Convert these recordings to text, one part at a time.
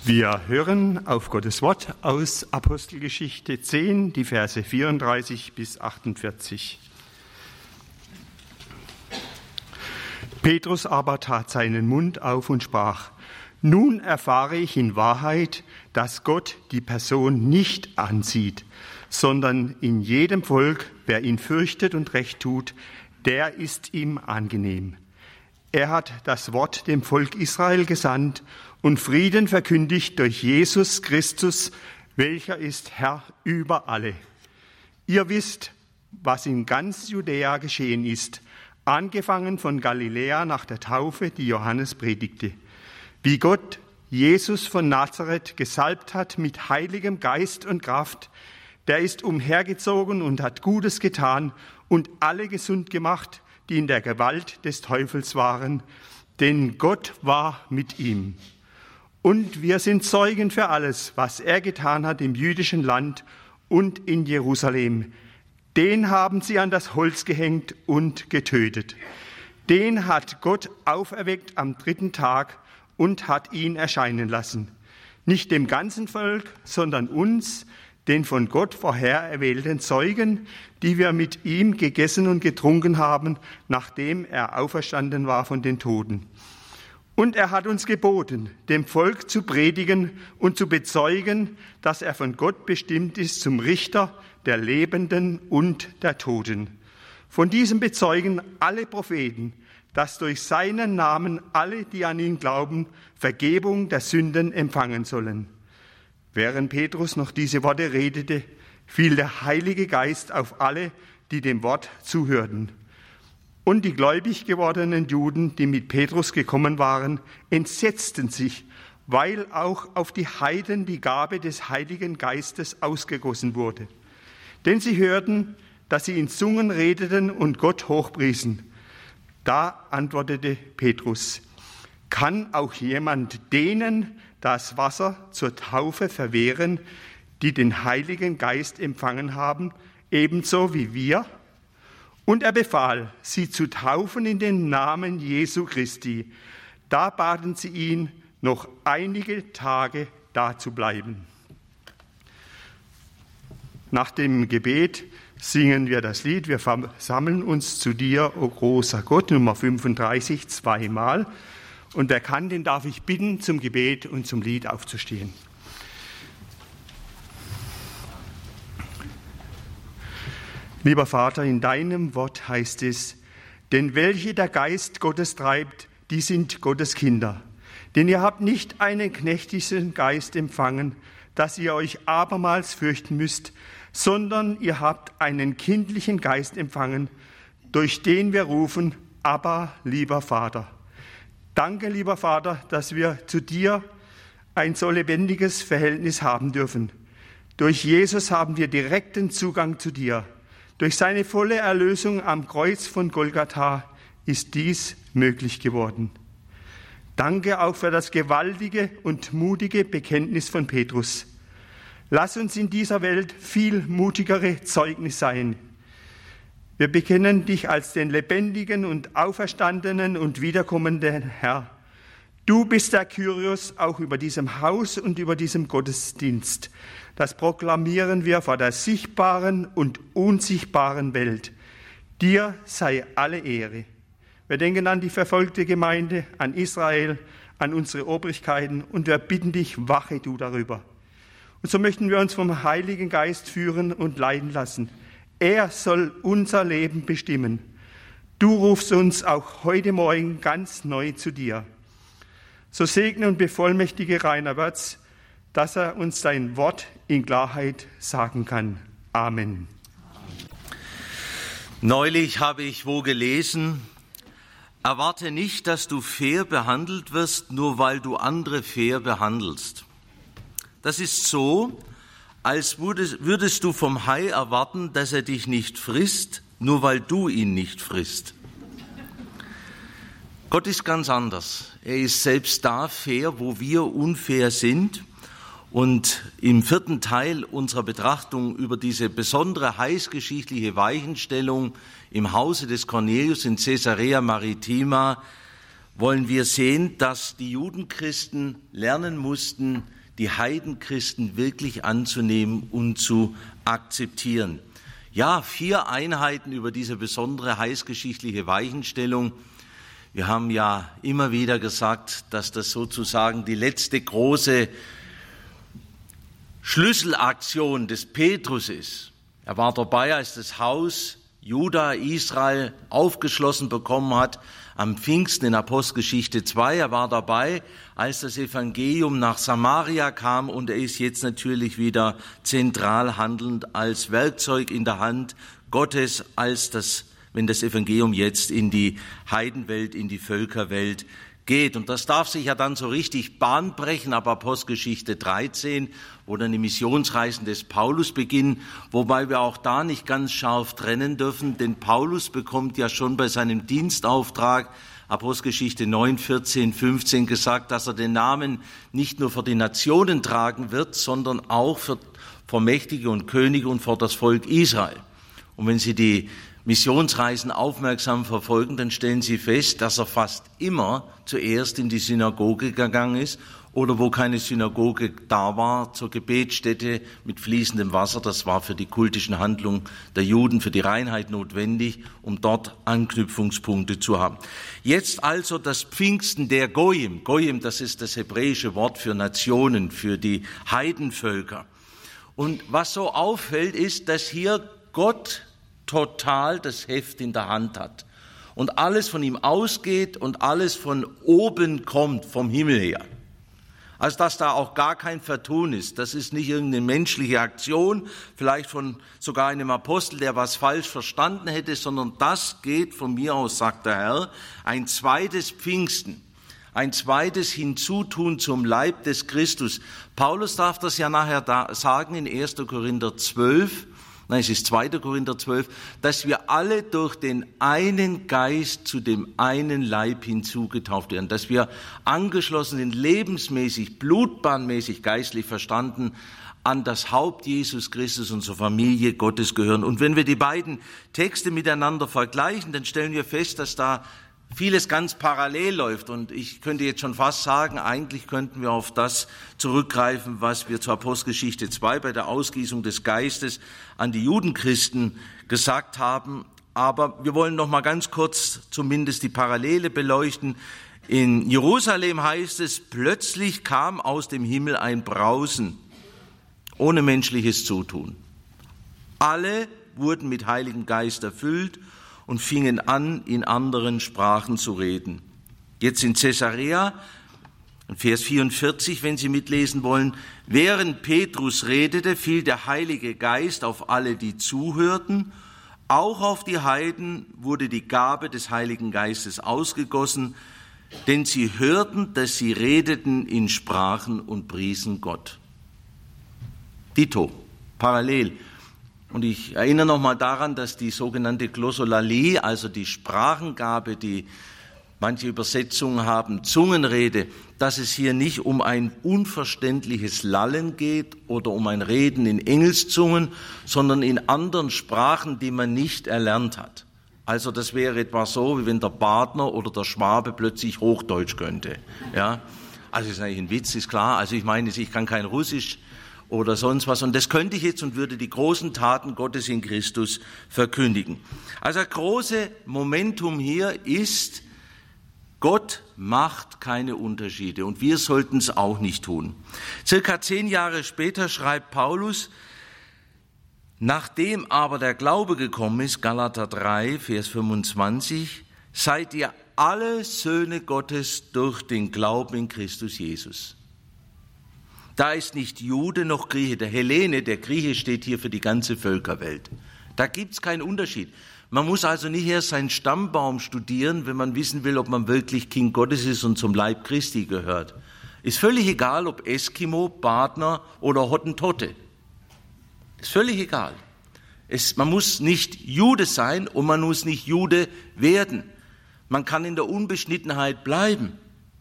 Wir hören auf Gottes Wort aus Apostelgeschichte 10, die Verse 34 bis 48. Petrus aber tat seinen Mund auf und sprach: Nun erfahre ich in Wahrheit, dass Gott die Person nicht ansieht, sondern in jedem Volk, wer ihn fürchtet und recht tut, der ist ihm angenehm. Er hat das Wort dem Volk Israel gesandt und Frieden verkündigt durch Jesus Christus, welcher ist Herr über alle. Ihr wisst, was in ganz Judäa geschehen ist, angefangen von Galiläa nach der Taufe, die Johannes predigte, wie Gott Jesus von Nazareth gesalbt hat mit heiligem Geist und Kraft. Der ist umhergezogen und hat Gutes getan und alle gesund gemacht, die in der Gewalt des Teufels waren, denn Gott war mit ihm. Und wir sind Zeugen für alles, was er getan hat im jüdischen Land und in Jerusalem. Den haben sie an das Holz gehängt und getötet. Den hat Gott auferweckt am 3. Tag und hat ihn erscheinen lassen. Nicht dem ganzen Volk, sondern uns, den von Gott vorher erwählten Zeugen, die wir mit ihm gegessen und getrunken haben, nachdem er auferstanden war von den Toten. Und er hat uns geboten, dem Volk zu predigen und zu bezeugen, dass er von Gott bestimmt ist zum Richter der Lebenden und der Toten. Von diesem bezeugen alle Propheten, dass durch seinen Namen alle, die an ihn glauben, Vergebung der Sünden empfangen sollen. Während Petrus noch diese Worte redete, fiel der Heilige Geist auf alle, die dem Wort zuhörten. Und die gläubig gewordenen Juden, die mit Petrus gekommen waren, entsetzten sich, weil auch auf die Heiden die Gabe des Heiligen Geistes ausgegossen wurde. Denn sie hörten, dass sie in Zungen redeten und Gott hochpriesen. Da antwortete Petrus: Kann auch jemand denen das Wasser zur Taufe verwehren, die den Heiligen Geist empfangen haben, ebenso wie wir? Und er befahl, sie zu taufen in den Namen Jesu Christi. Da baten sie ihn, noch einige Tage da zu bleiben. Nach dem Gebet singen wir das Lied: Wir versammeln uns zu dir, o großer Gott, Nummer 35, zweimal. Und wer kann, den darf ich bitten, zum Gebet und zum Lied aufzustehen. Lieber Vater, in deinem Wort heißt es: Denn welche der Geist Gottes treibt, die sind Gottes Kinder. Denn ihr habt nicht einen knechtlichen Geist empfangen, dass ihr euch abermals fürchten müsst, sondern ihr habt einen kindlichen Geist empfangen, durch den wir rufen: Abba, lieber Vater. Danke, lieber Vater, dass wir zu dir ein so lebendiges Verhältnis haben dürfen. Durch Jesus haben wir direkten Zugang zu dir. Durch seine volle Erlösung am Kreuz von Golgatha ist dies möglich geworden. Danke auch für das gewaltige und mutige Bekenntnis von Petrus. Lass uns in dieser Welt viel mutigere Zeugnis sein. Wir bekennen dich als den lebendigen und auferstandenen und wiederkommenden Herr. Du bist der Kyrios auch über diesem Haus und über diesem Gottesdienst. Das proklamieren wir vor der sichtbaren und unsichtbaren Welt. Dir sei alle Ehre. Wir denken an die verfolgte Gemeinde, an Israel, an unsere Obrigkeiten und wir bitten dich, wache du darüber. Und so möchten wir uns vom Heiligen Geist führen und leiten lassen. Er soll unser Leben bestimmen. Du rufst uns auch heute Morgen ganz neu zu dir. So segne und bevollmächtige Rainer Wörz, dass er uns dein Wort in Klarheit sagen kann. Amen. Neulich habe ich wo gelesen: Erwarte nicht, dass du fair behandelt wirst, nur weil du andere fair behandelst. Das ist so, als würdest du vom Hai erwarten, dass er dich nicht frisst, nur weil du ihn nicht frisst. Gott ist ganz anders. Er ist selbst da fair, wo wir unfair sind. Und im 4. Teil unserer Betrachtung über diese besondere heilsgeschichtliche Weichenstellung im Hause des Cornelius in Caesarea Maritima wollen wir sehen, dass die Judenchristen lernen mussten, die Heidenchristen wirklich anzunehmen und zu akzeptieren. Ja, 4 Einheiten über diese besondere heilsgeschichtliche Weichenstellung. Wir haben ja immer wieder gesagt, dass das sozusagen die letzte große Schlüsselaktion des Petrus ist. Er war dabei, als das Haus Juda, Israel aufgeschlossen bekommen hat am Pfingsten in Apostelgeschichte 2. Er war dabei, als das Evangelium nach Samaria kam, und er ist jetzt natürlich wieder zentral handelnd als Werkzeug in der Hand Gottes, wenn das Evangelium jetzt in die Heidenwelt, in die Völkerwelt geht. Und das darf sich ja dann so richtig Bahn brechen ab Apostelgeschichte 13, wo dann die Missionsreisen des Paulus beginnen, wobei wir auch da nicht ganz scharf trennen dürfen, denn Paulus bekommt ja schon bei seinem Dienstauftrag, Apostelgeschichte 9, 14, 15, gesagt, dass er den Namen nicht nur für die Nationen tragen wird, sondern auch vor Mächtige und Könige und vor das Volk Israel. Und wenn Sie die Missionsreisen aufmerksam verfolgen, dann stellen Sie fest, dass er fast immer zuerst in die Synagoge gegangen ist oder wo keine Synagoge da war, zur Gebetsstätte mit fließendem Wasser. Das war für die kultischen Handlungen der Juden, für die Reinheit notwendig, um dort Anknüpfungspunkte zu haben. Jetzt also das Pfingsten der Goyim. Goyim, das ist das hebräische Wort für Nationen, für die Heidenvölker. Und was so auffällt, ist, dass hier Gott total das Heft in der Hand hat und alles von ihm ausgeht und alles von oben kommt, vom Himmel her. Also dass da auch gar kein Vertun ist. Das ist nicht irgendeine menschliche Aktion, vielleicht von sogar einem Apostel, der was falsch verstanden hätte, sondern das geht von mir aus, sagt der Herr, ein zweites Pfingsten, ein zweites Hinzutun zum Leib des Christus. Paulus darf das ja nachher sagen in 1. Korinther 12, es ist 2. Korinther 12, dass wir alle durch den einen Geist zu dem einen Leib hinzugetauft werden, dass wir angeschlossen sind, lebensmäßig, blutbahnmäßig, geistlich verstanden, an das Haupt Jesus Christus und zur Familie Gottes gehören. Und wenn wir die beiden Texte miteinander vergleichen, dann stellen wir fest, dass da vieles ganz parallel läuft. Und ich könnte jetzt schon fast sagen, eigentlich könnten wir auf das zurückgreifen, was wir zur Apostelgeschichte 2 bei der Ausgießung des Geistes an die Judenchristen gesagt haben. Aber wir wollen noch mal ganz kurz zumindest die Parallele beleuchten. In Jerusalem heißt es, plötzlich kam aus dem Himmel ein Brausen, ohne menschliches Zutun. Alle wurden mit Heiligem Geist erfüllt und fingen an, in anderen Sprachen zu reden. Jetzt in Caesarea, Vers 44, wenn Sie mitlesen wollen, während Petrus redete, fiel der Heilige Geist auf alle, die zuhörten. Auch auf die Heiden wurde die Gabe des Heiligen Geistes ausgegossen, denn sie hörten, dass sie redeten in Sprachen und priesen Gott. Dito, parallel. Und ich erinnere nochmal daran, dass die sogenannte Glossolalie, also die Sprachengabe, die manche Übersetzungen haben, Zungenrede, dass es hier nicht um ein unverständliches Lallen geht oder um ein Reden in Engelszungen, sondern in anderen Sprachen, die man nicht erlernt hat. Also das wäre etwa so, wie wenn der Badner oder der Schwabe plötzlich Hochdeutsch könnte. Ja? Also das ist eigentlich ein Witz, ist klar. Also ich meine, ich kann kein Russisch oder sonst was. Und das könnte ich jetzt und würde die großen Taten Gottes in Christus verkündigen. Also das große Momentum hier ist, Gott macht keine Unterschiede und wir sollten es auch nicht tun. Circa 10 Jahre später schreibt Paulus, nachdem aber der Glaube gekommen ist, Galater 3, Vers 25, seid ihr alle Söhne Gottes durch den Glauben in Christus Jesus. Da ist nicht Jude noch Grieche, der Hellene, der Grieche steht hier für die ganze Völkerwelt. Da gibt's keinen Unterschied. Man muss also nicht erst seinen Stammbaum studieren, wenn man wissen will, ob man wirklich Kind Gottes ist und zum Leib Christi gehört. Ist völlig egal, ob Eskimo, Badner oder Hottentotte. Ist völlig egal. Man muss nicht Jude sein und man muss nicht Jude werden. Man kann in der Unbeschnittenheit bleiben.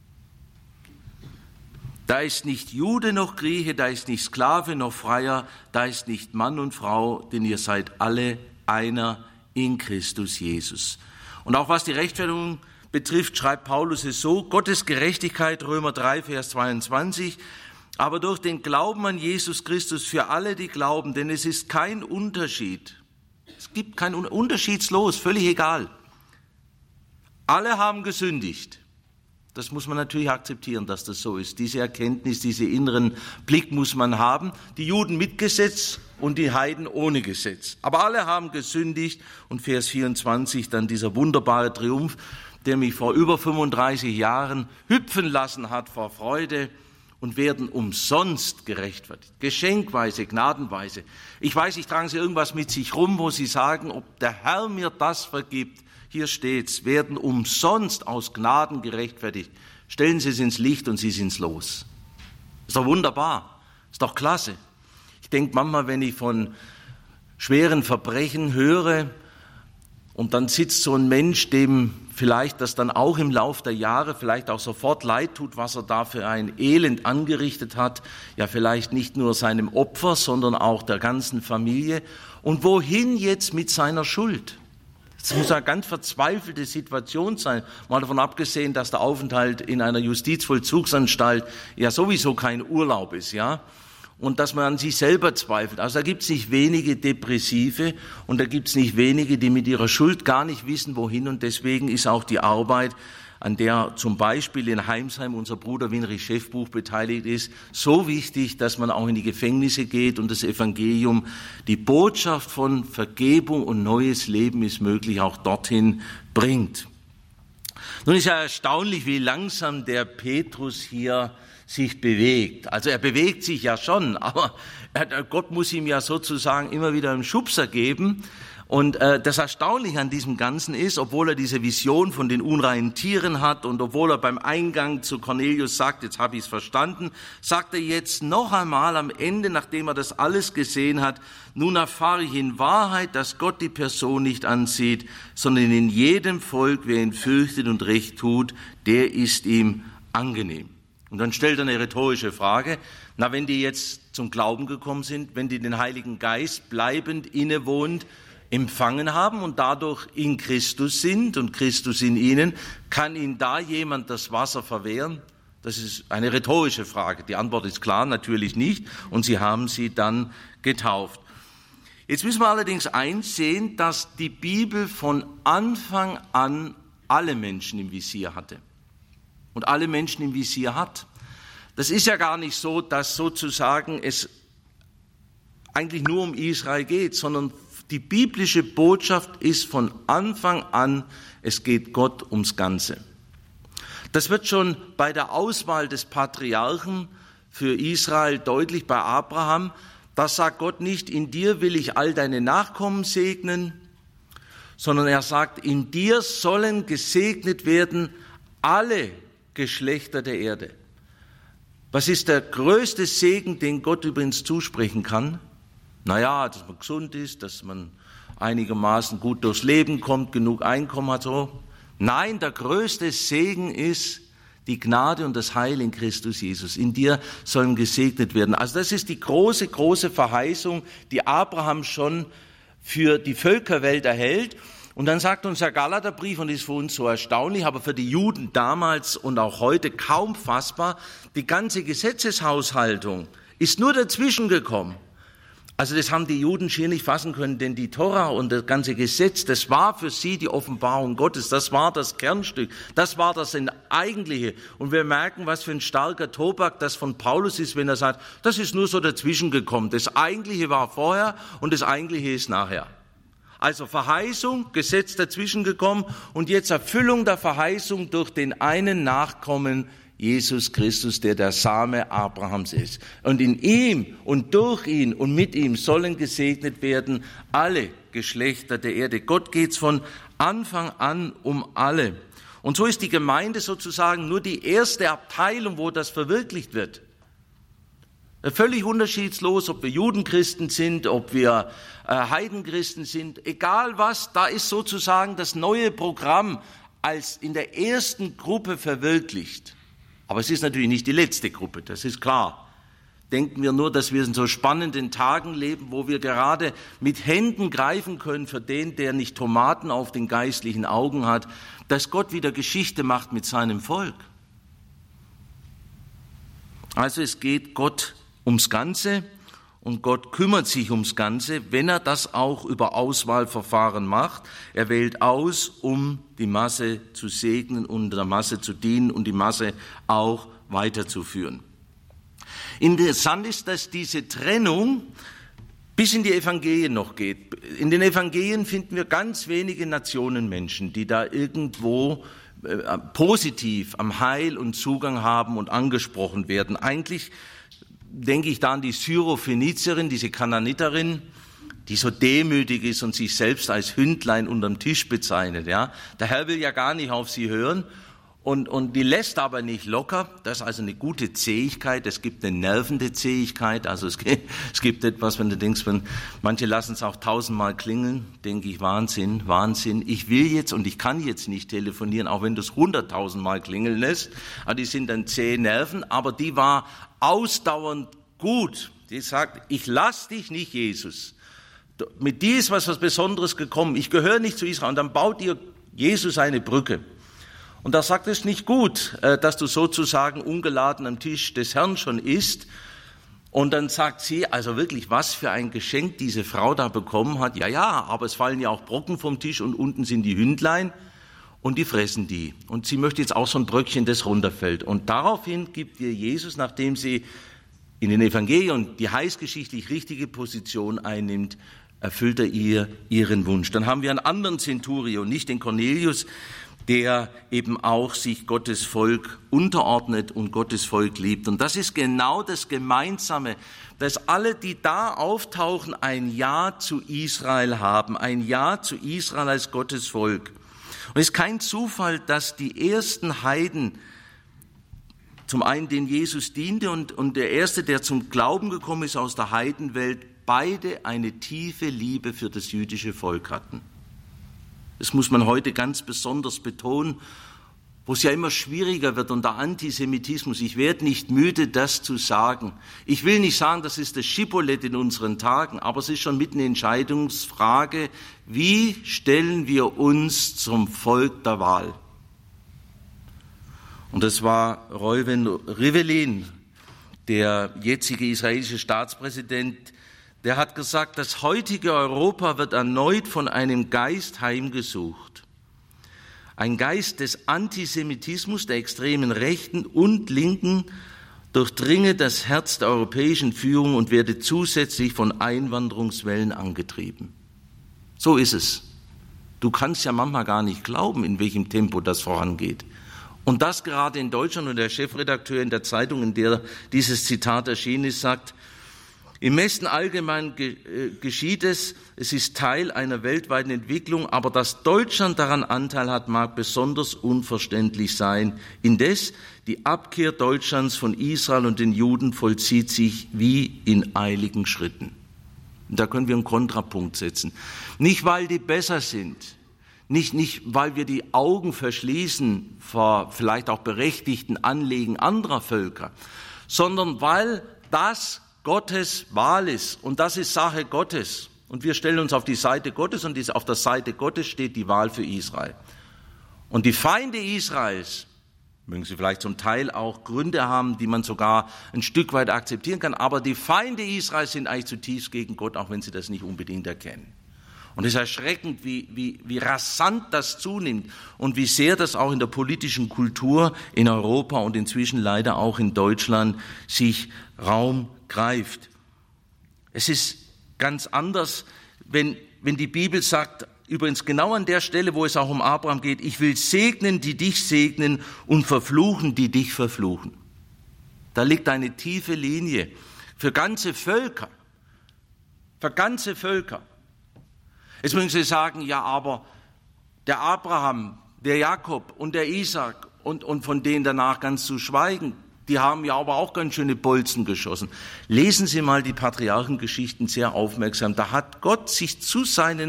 Da ist nicht Jude noch Grieche, da ist nicht Sklave noch Freier, da ist nicht Mann und Frau, denn ihr seid alle einer in Christus Jesus. Und auch was die Rechtfertigung betrifft, schreibt Paulus es so: Gottes Gerechtigkeit, Römer 3, Vers 22, aber durch den Glauben an Jesus Christus für alle, die glauben, denn es ist kein Unterschied. Es gibt kein unterschiedslos, völlig egal. Alle haben gesündigt. Das muss man natürlich akzeptieren, dass das so ist. Diese Erkenntnis, diesen inneren Blick muss man haben. Die Juden mit Gesetz und die Heiden ohne Gesetz. Aber alle haben gesündigt. Und Vers 24, dann dieser wunderbare Triumph, der mich vor über 35 Jahren hüpfen lassen hat vor Freude, und werden umsonst gerechtfertigt. Geschenkweise, gnadenweise. Ich weiß, ich tragen Sie irgendwas mit sich rum, wo Sie sagen, ob der Herr mir das vergibt. Hier steht's, werden umsonst aus Gnaden gerechtfertigt. Stellen Sie es ins Licht und Sie sind's los. Ist doch wunderbar. Ist doch klasse. Ich denke manchmal, wenn ich von schweren Verbrechen höre und dann sitzt so ein Mensch, dem vielleicht das dann auch im Lauf der Jahre vielleicht auch sofort leid tut, was er da für ein Elend angerichtet hat, ja vielleicht nicht nur seinem Opfer, sondern auch der ganzen Familie. Und wohin jetzt mit seiner Schuld? Das muss eine ganz verzweifelte Situation sein, mal davon abgesehen, dass der Aufenthalt in einer Justizvollzugsanstalt ja sowieso kein Urlaub ist, ja, und dass man an sich selber zweifelt. Also da gibt es nicht wenige Depressive und da gibt es nicht wenige, die mit ihrer Schuld gar nicht wissen, wohin, und deswegen ist auch die Arbeit, an der zum Beispiel in Heimsheim unser Bruder Winrich Schäffbuch beteiligt ist, so wichtig, dass man auch in die Gefängnisse geht und das Evangelium, die Botschaft von Vergebung und neues Leben ist möglich, auch dorthin bringt. Nun ist ja erstaunlich, wie langsam der Petrus hier sich bewegt. Also er bewegt sich ja schon, aber Gott muss ihm ja sozusagen immer wieder einen Schubser geben. Und das Erstaunliche an diesem Ganzen ist, obwohl er diese Vision von den unreinen Tieren hat und obwohl er beim Eingang zu Cornelius sagt, jetzt habe ich es verstanden, sagt er jetzt noch einmal am Ende, nachdem er das alles gesehen hat, nun erfahre ich in Wahrheit, dass Gott die Person nicht ansieht, sondern in jedem Volk, wer ihn fürchtet und recht tut, der ist ihm angenehm. Und dann stellt er eine rhetorische Frage: Na, wenn die jetzt zum Glauben gekommen sind, wenn die den Heiligen Geist bleibend innewohnend empfangen haben und dadurch in Christus sind und Christus in ihnen, kann ihnen da jemand das Wasser verwehren? Das ist eine rhetorische Frage. Die Antwort ist klar, natürlich nicht. Und sie haben sie dann getauft. Jetzt müssen wir allerdings einsehen, dass die Bibel von Anfang an alle Menschen im Visier hatte. Und alle Menschen im Visier hat. Das ist ja gar nicht so, dass sozusagen es eigentlich nur um Israel geht, sondern die biblische Botschaft ist von Anfang an, es geht Gott ums Ganze. Das wird schon bei der Auswahl des Patriarchen für Israel deutlich, bei Abraham. Da sagt Gott nicht, in dir will ich all deine Nachkommen segnen, sondern er sagt, in dir sollen gesegnet werden alle Geschlechter der Erde. Was ist der größte Segen, den Gott übrigens zusprechen kann? Naja, dass man gesund ist, dass man einigermaßen gut durchs Leben kommt, genug Einkommen hat, so. Nein, der größte Segen ist die Gnade und das Heil in Christus Jesus. In dir sollen gesegnet werden. Also das ist die große, große Verheißung, die Abraham schon für die Völkerwelt erhält. Und dann sagt uns der Galaterbrief, und das ist für uns so erstaunlich, aber für die Juden damals und auch heute kaum fassbar, die ganze Gesetzeshaushaltung ist nur dazwischen gekommen. Also das haben die Juden schier nicht fassen können, denn die Tora und das ganze Gesetz, das war für sie die Offenbarung Gottes, das war das Kernstück, das war das Eigentliche. Und wir merken, was für ein starker Tobak das von Paulus ist, wenn er sagt, das ist nur so dazwischen gekommen. Das Eigentliche war vorher und das Eigentliche ist nachher. Also Verheißung, Gesetz dazwischen gekommen und jetzt Erfüllung der Verheißung durch den einen Nachkommen, Jesus Christus, der Same Abrahams ist. Und in ihm und durch ihn und mit ihm sollen gesegnet werden alle Geschlechter der Erde. Gott geht's von Anfang an um alle. Und so ist die Gemeinde sozusagen nur die erste Abteilung, wo das verwirklicht wird. Völlig unterschiedslos, ob wir Judenchristen sind, ob wir Heidenchristen sind, egal was, da ist sozusagen das neue Programm als in der ersten Gruppe verwirklicht. Aber es ist natürlich nicht die letzte Gruppe, das ist klar. Denken wir nur, dass wir in so spannenden Tagen leben, wo wir gerade mit Händen greifen können für den, der nicht Tomaten auf den geistlichen Augen hat, dass Gott wieder Geschichte macht mit seinem Volk. Also es geht Gott ums Ganze und Gott kümmert sich ums Ganze, wenn er das auch über Auswahlverfahren macht. Er wählt aus, um die Masse zu segnen und der Masse zu dienen und die Masse auch weiterzuführen. Interessant ist, dass diese Trennung bis in die Evangelien noch geht. In den Evangelien finden wir ganz wenige Nationenmenschen, die da irgendwo positiv am Heil und Zugang haben und angesprochen werden. Eigentlich denke ich da an die Syrophönizierin, diese Kanaaniterin, die so demütig ist und sich selbst als Hündlein unterm Tisch bezeichnet. Ja? Der Herr will ja gar nicht auf sie hören und die lässt aber nicht locker. Das ist also eine gute Zähigkeit. Es gibt eine nervende Zähigkeit. Also es gibt etwas, wenn du denkst, manche lassen es auch 1000-mal klingeln, denke ich, Wahnsinn. Ich will jetzt und ich kann jetzt nicht telefonieren, auch wenn du es 100.000-mal klingeln lässt. Aber die sind dann zähe Nerven, aber die war ausdauernd gut. Die sagt, ich lass dich nicht, Jesus. Mit dir ist was Besonderes gekommen. Ich gehöre nicht zu Israel. Und dann baut ihr Jesus eine Brücke. Und da sagt es nicht gut, dass du sozusagen ungeladen am Tisch des Herrn schon isst. Und dann sagt sie, also wirklich, was für ein Geschenk diese Frau da bekommen hat. Ja, aber es fallen ja auch Brocken vom Tisch und unten sind die Hündlein und die fressen die. Und sie möchte jetzt auch so ein Bröckchen, das runterfällt. Und daraufhin gibt ihr Jesus, nachdem sie in den Evangelien die heißgeschichtlich richtige Position einnimmt, erfüllt er ihr ihren Wunsch. Dann haben wir einen anderen Zenturion, nicht den Cornelius, der eben auch sich Gottes Volk unterordnet und Gottes Volk liebt. Und das ist genau das Gemeinsame, dass alle, die da auftauchen, ein Ja zu Israel haben, ein Ja zu Israel als Gottes Volk. Und es ist kein Zufall, dass die ersten Heiden, zum einen den Jesus diente und der erste, der zum Glauben gekommen ist aus der Heidenwelt, beide eine tiefe Liebe für das jüdische Volk hatten. Das muss man heute ganz besonders betonen, wo es ja immer schwieriger wird unter Antisemitismus. Ich werde nicht müde, das zu sagen. Ich will nicht sagen, das ist das Schibboleth in unseren Tagen, aber es ist schon mit eine Entscheidungsfrage, wie stellen wir uns zum Volk der Wahl? Und das war Reuven Rivlin, der jetzige israelische Staatspräsident. Der hat gesagt, das heutige Europa wird erneut von einem Geist heimgesucht. Ein Geist des Antisemitismus, der extremen Rechten und Linken durchdringe das Herz der europäischen Führung und werde zusätzlich von Einwanderungswellen angetrieben. So ist es. Du kannst ja manchmal gar nicht glauben, in welchem Tempo das vorangeht. Und das gerade in Deutschland, und der Chefredakteur in der Zeitung, in der dieses Zitat erschienen ist, sagt, im Westen allgemein geschieht es ist Teil einer weltweiten Entwicklung, aber dass Deutschland daran Anteil hat, mag besonders unverständlich sein. Indes, die Abkehr Deutschlands von Israel und den Juden vollzieht sich wie in eiligen Schritten. Und da können wir einen Kontrapunkt setzen. Nicht, weil die besser sind, nicht, weil wir die Augen verschließen vor vielleicht auch berechtigten Anliegen anderer Völker, sondern weil das Gottes Wahl ist und das ist Sache Gottes. Und wir stellen uns auf die Seite Gottes und auf der Seite Gottes steht die Wahl für Israel. Und die Feinde Israels, mögen sie vielleicht zum Teil auch Gründe haben, die man sogar ein Stück weit akzeptieren kann, aber die Feinde Israels sind eigentlich zutiefst gegen Gott, auch wenn sie das nicht unbedingt erkennen. Und es ist erschreckend, wie rasant das zunimmt und wie sehr das auch in der politischen Kultur in Europa und inzwischen leider auch in Deutschland sich Raum greift. Es ist ganz anders, wenn die Bibel sagt, übrigens genau an der Stelle, wo es auch um Abraham geht, ich will segnen, die dich segnen und verfluchen, die dich verfluchen. Da liegt eine tiefe Linie für ganze Völker. Für ganze Völker. Jetzt müssen Sie sagen, ja, aber der Abraham, der Jakob und der Isaac und von denen danach ganz zu schweigen, die haben ja aber auch ganz schöne Bolzen geschossen. Lesen Sie mal die Patriarchengeschichten sehr aufmerksam. Da hat Gott sich zu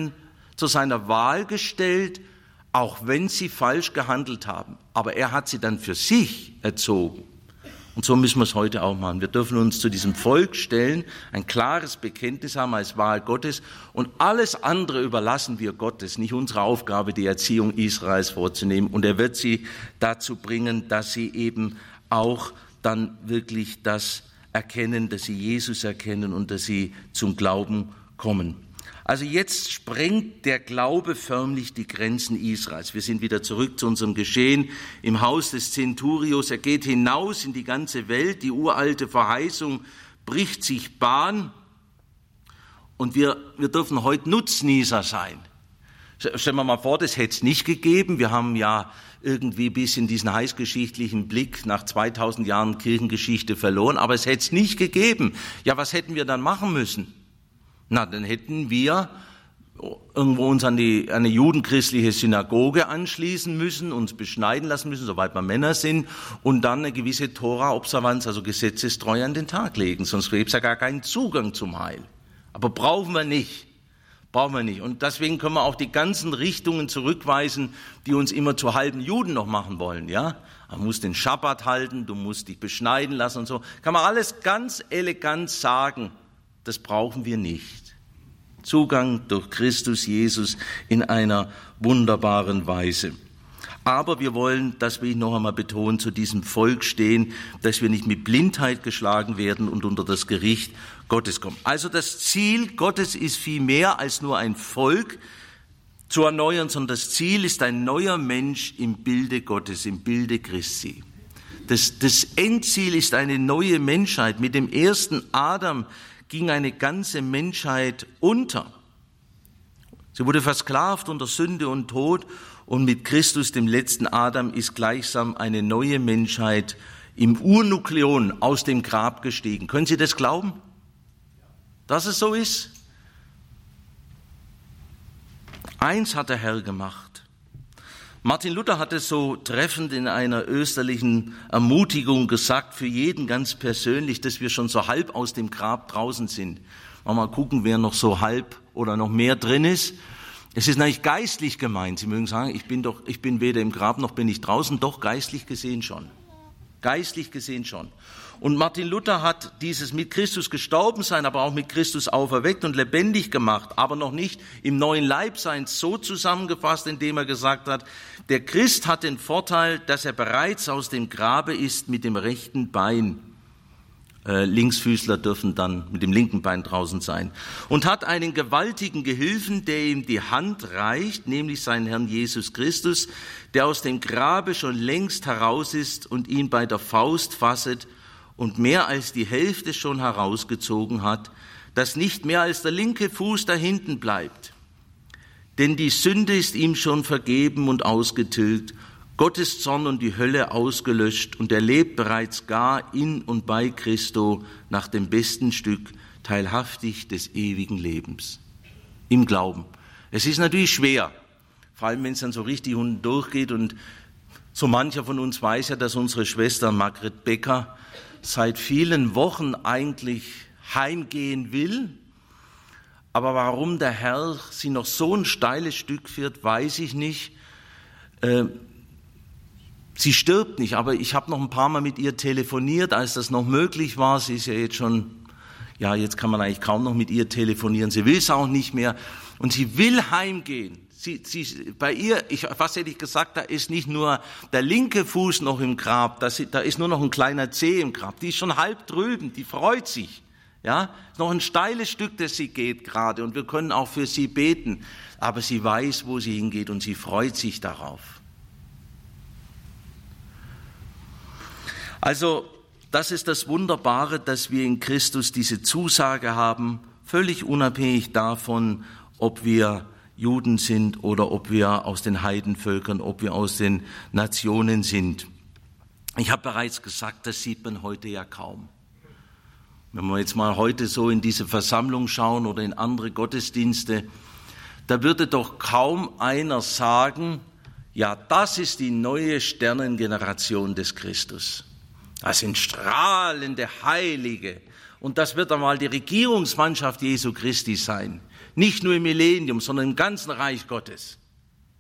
seiner Wahl gestellt, auch wenn sie falsch gehandelt haben. Aber er hat sie dann für sich erzogen. Und so müssen wir es heute auch machen. Wir dürfen uns zu diesem Volk stellen, ein klares Bekenntnis haben als Wahl Gottes und alles andere überlassen wir Gott. Es ist nicht unsere Aufgabe, die Erziehung Israels vorzunehmen. Und er wird sie dazu bringen, dass sie eben auch dann wirklich das erkennen, dass sie Jesus erkennen und dass sie zum Glauben kommen. Also jetzt sprengt der Glaube förmlich die Grenzen Israels. Wir sind wieder zurück zu unserem Geschehen im Haus des Zenturios. Er geht hinaus in die ganze Welt. Die uralte Verheißung bricht sich Bahn. Und wir dürfen heute Nutznießer sein. Stellen wir mal vor, das hätte es nicht gegeben. Wir haben ja irgendwie ein bisschen diesen heißgeschichtlichen Blick nach 2000 Jahren Kirchengeschichte verloren. Aber es hätte es nicht gegeben. Ja, was hätten wir dann machen müssen? Na, dann hätten wir irgendwo uns an eine judenchristliche Synagoge anschließen müssen, uns beschneiden lassen müssen, soweit wir Männer sind, und dann eine gewisse Tora-Observanz, also Gesetzestreue an den Tag legen. Sonst gäbe es ja gar keinen Zugang zum Heil. Aber brauchen wir nicht. Und deswegen können wir auch die ganzen Richtungen zurückweisen, die uns immer zu halben Juden noch machen wollen, ja? Man muss den Schabbat halten, du musst dich beschneiden lassen und so. Kann man alles ganz elegant sagen. Das brauchen wir nicht. Zugang durch Christus Jesus in einer wunderbaren Weise. Aber wir wollen, das will ich noch einmal betonen, zu diesem Volk stehen, dass wir nicht mit Blindheit geschlagen werden und unter das Gericht Gottes kommen. Also das Ziel Gottes ist viel mehr als nur ein Volk zu erneuern, sondern das Ziel ist ein neuer Mensch im Bilde Gottes, im Bilde Christi. Das Endziel ist eine neue Menschheit. Mit dem ersten Adam ging eine ganze Menschheit unter. Sie wurde versklavt unter Sünde und Tod und mit Christus, dem letzten Adam, ist gleichsam eine neue Menschheit im Urnukleon aus dem Grab gestiegen. Können Sie das glauben, dass es so ist? Eins hat der Herr gemacht. Martin Luther hat es so treffend in einer österlichen Ermutigung gesagt, für jeden ganz persönlich, dass wir schon so halb aus dem Grab draußen sind. Mal gucken, wer noch so halb oder noch mehr drin ist. Es ist eigentlich geistlich gemeint. Sie mögen sagen, ich bin weder im Grab noch bin ich draußen, doch geistlich gesehen schon. Geistlich gesehen schon. Und Martin Luther hat dieses mit Christus gestorben sein, aber auch mit Christus auferweckt und lebendig gemacht, aber noch nicht im neuen Leibsein so zusammengefasst, indem er gesagt hat, der Christ hat den Vorteil, dass er bereits aus dem Grabe ist mit dem rechten Bein. Linksfüßler dürfen dann mit dem linken Bein draußen sein. Und hat einen gewaltigen Gehilfen, der ihm die Hand reicht, nämlich seinen Herrn Jesus Christus, der aus dem Grabe schon längst heraus ist und ihn bei der Faust fasset und mehr als die Hälfte schon herausgezogen hat, dass nicht mehr als der linke Fuß da hinten bleibt. Denn die Sünde ist ihm schon vergeben und ausgetilgt, Gottes Zorn und die Hölle ausgelöscht und er lebt bereits gar in und bei Christo nach dem besten Stück teilhaftig des ewigen Lebens. Im Glauben. Es ist natürlich schwer, vor allem wenn es dann so richtig unten durchgeht und so mancher von uns weiß ja, dass unsere Schwester Margret Becker seit vielen Wochen eigentlich heimgehen will. Aber warum der Herr sie noch so ein steiles Stück führt, weiß ich nicht. Sie stirbt nicht, aber ich habe noch ein paar Mal mit ihr telefoniert, als das noch möglich war. Sie ist ja jetzt schon, ja, jetzt kann man eigentlich kaum noch mit ihr telefonieren. Sie will es auch nicht mehr und sie will heimgehen. Bei ihr, was hätte ich gesagt, da ist nicht nur der linke Fuß noch im Grab, da ist nur noch ein kleiner Zeh im Grab. Die ist schon halb drüben, die freut sich. Ja, ist noch ein steiles Stück, das sie geht gerade und wir können auch für sie beten. Aber sie weiß, wo sie hingeht und sie freut sich darauf. Also, das ist das Wunderbare, dass wir in Christus diese Zusage haben, völlig unabhängig davon, ob wir Juden sind oder ob wir aus den Heidenvölkern, ob wir aus den Nationen sind. Ich habe bereits gesagt, das sieht man heute ja kaum. Wenn wir jetzt mal heute so in diese Versammlung schauen oder in andere Gottesdienste, da würde doch kaum einer sagen, ja, das ist die neue Sternengeneration des Christus. Das sind strahlende Heilige. Und das wird einmal die Regierungsmannschaft Jesu Christi sein. Nicht nur im Millennium, sondern im ganzen Reich Gottes.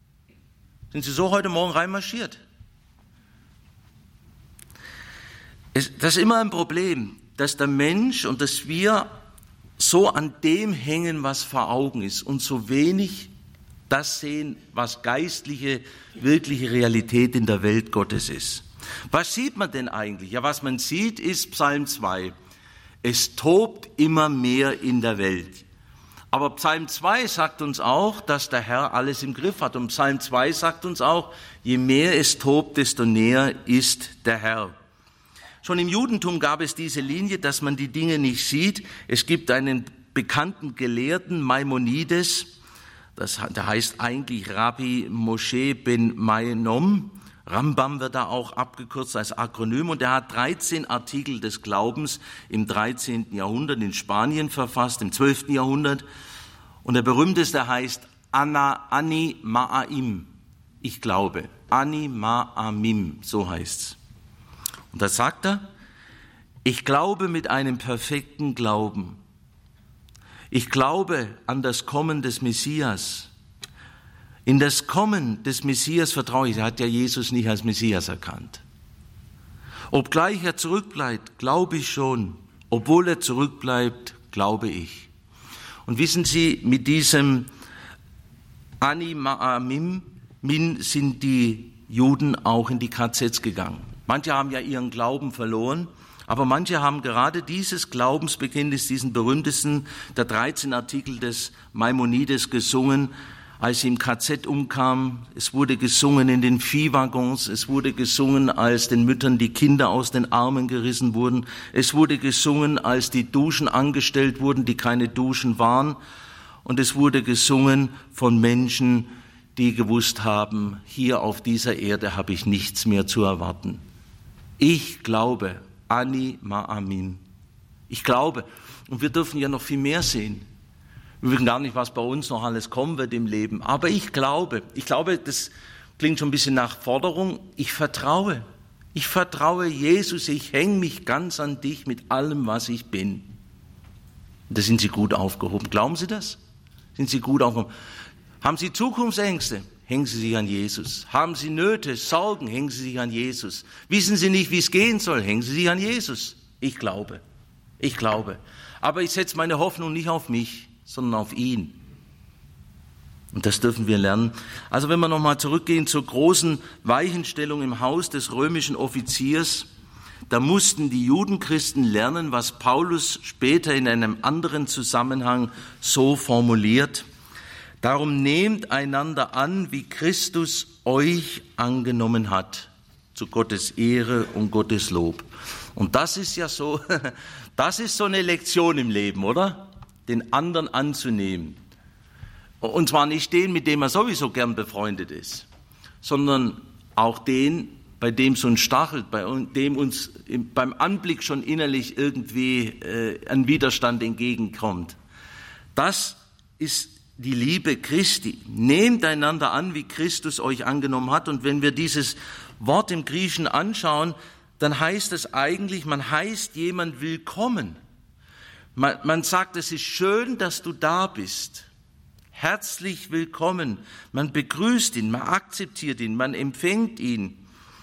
Sind Sie so heute Morgen reinmarschiert? Das ist immer ein Problem, dass der Mensch und dass wir so an dem hängen, was vor Augen ist und so wenig das sehen, was geistliche, wirkliche Realität in der Welt Gottes ist. Was sieht man denn eigentlich? Ja, was man sieht, ist Psalm 2. Es tobt immer mehr in der Welt. Aber Psalm 2 sagt uns auch, dass der Herr alles im Griff hat. Und Psalm 2 sagt uns auch, je mehr es tobt, desto näher ist der Herr. Schon im Judentum gab es diese Linie, dass man die Dinge nicht sieht. Es gibt einen bekannten Gelehrten, Maimonides, der heißt eigentlich Rabbi Moshe ben Mainom. Rambam wird da auch abgekürzt als Akronym, und er hat 13 Artikel des Glaubens im 13. Jahrhundert in Spanien verfasst, im 12. Jahrhundert. Und der berühmteste heißt Ani Ma'amim. Ich glaube. Ani Ma'amim, so heißt's. Und da sagt er, ich glaube mit einem perfekten Glauben. Ich glaube an das Kommen des Messias. In das Kommen des Messias vertraue ich. Er hat ja Jesus nicht als Messias erkannt. Obgleich er zurückbleibt, glaube ich schon. Obwohl er zurückbleibt, glaube ich. Und wissen Sie, mit diesem Ani Ma'amim sind die Juden auch in die KZs gegangen. Manche haben ja ihren Glauben verloren, aber manche haben gerade dieses Glaubensbekenntnis, diesen berühmtesten der 13 Artikel des Maimonides gesungen, als sie im KZ umkam. Es wurde gesungen in den Viehwaggons, es wurde gesungen, als den Müttern die Kinder aus den Armen gerissen wurden, es wurde gesungen, als die Duschen angestellt wurden, die keine Duschen waren, und es wurde gesungen von Menschen, die gewusst haben, hier auf dieser Erde habe ich nichts mehr zu erwarten. Ich glaube, Ani Ma'amim. Ich glaube, und wir dürfen ja noch viel mehr sehen. Wir wissen gar nicht, was bei uns noch alles kommen wird im Leben. Aber ich glaube, das klingt schon ein bisschen nach Forderung. Ich vertraue Jesus, ich hänge mich ganz an dich mit allem, was ich bin. Und da sind Sie gut aufgehoben. Glauben Sie das? Sind Sie gut aufgehoben? Haben Sie Zukunftsängste? Hängen Sie sich an Jesus. Haben Sie Nöte, Sorgen? Hängen Sie sich an Jesus. Wissen Sie nicht, wie es gehen soll? Hängen Sie sich an Jesus. Ich glaube. Aber ich setze meine Hoffnung nicht auf mich, sondern auf ihn. Und das dürfen wir lernen. Also wenn wir nochmal zurückgehen zur großen Weichenstellung im Haus des römischen Offiziers, da mussten die Judenchristen lernen, was Paulus später in einem anderen Zusammenhang so formuliert. Darum nehmt einander an, wie Christus euch angenommen hat, zu Gottes Ehre und Gottes Lob. Und das ist ja so, das ist so eine Lektion im Leben, oder? Den anderen anzunehmen. Und zwar nicht den, mit dem man sowieso gern befreundet ist, sondern auch den, bei dem es uns stachelt, bei dem uns beim Anblick schon innerlich irgendwie ein Widerstand entgegenkommt. Das ist die Liebe Christi. Nehmt einander an, wie Christus euch angenommen hat. Und wenn wir dieses Wort im Griechischen anschauen, dann heißt es eigentlich, man heißt jemand willkommen. Man sagt, es ist schön, dass du da bist. Herzlich willkommen. Man begrüßt ihn, man akzeptiert ihn, man empfängt ihn.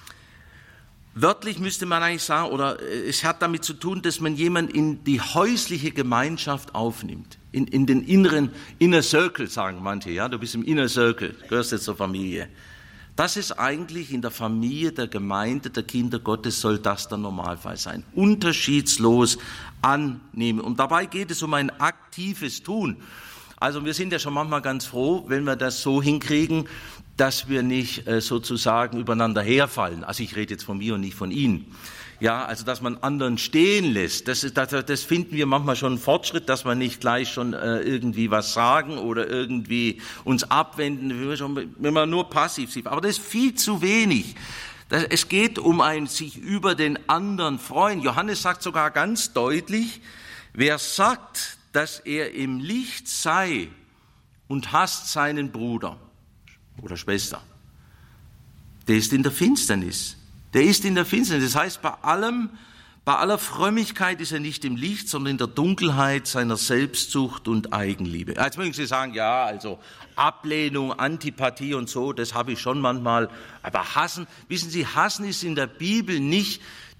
Wörtlich müsste man eigentlich sagen, oder es hat damit zu tun, dass man jemanden in die häusliche Gemeinschaft aufnimmt. In den Inner Circle, sagen manche, ja, du bist im Inner Circle, gehörst jetzt zur Familie. Das ist eigentlich in der Familie, der Gemeinde, der Kinder Gottes soll das der Normalfall sein. Unterschiedslos annehmen. Und dabei geht es um ein aktives Tun. Also wir sind ja schon manchmal ganz froh, wenn wir das so hinkriegen, dass wir nicht sozusagen übereinander herfallen. Also ich rede jetzt von mir und nicht von Ihnen. Ja, also dass man anderen stehen lässt, das finden wir manchmal schon einen Fortschritt, dass wir nicht gleich schon irgendwie was sagen oder irgendwie uns abwenden, wenn wir nur passiv sind. Aber das ist viel zu wenig. Es geht um ein sich über den anderen freuen. Johannes sagt sogar ganz deutlich, wer sagt, dass er im Licht sei und hasst seinen Bruder oder Schwester, der ist in der Finsternis. Der ist in der Finsternis. Das heißt, bei aller Frömmigkeit ist er nicht im Licht, sondern in der Dunkelheit seiner Selbstsucht und Eigenliebe. Jetzt mögen Sie sagen, ja, also Ablehnung, Antipathie und so, das habe ich schon manchmal. Aber hassen, wissen Sie, hassen ist in der Bibel nicht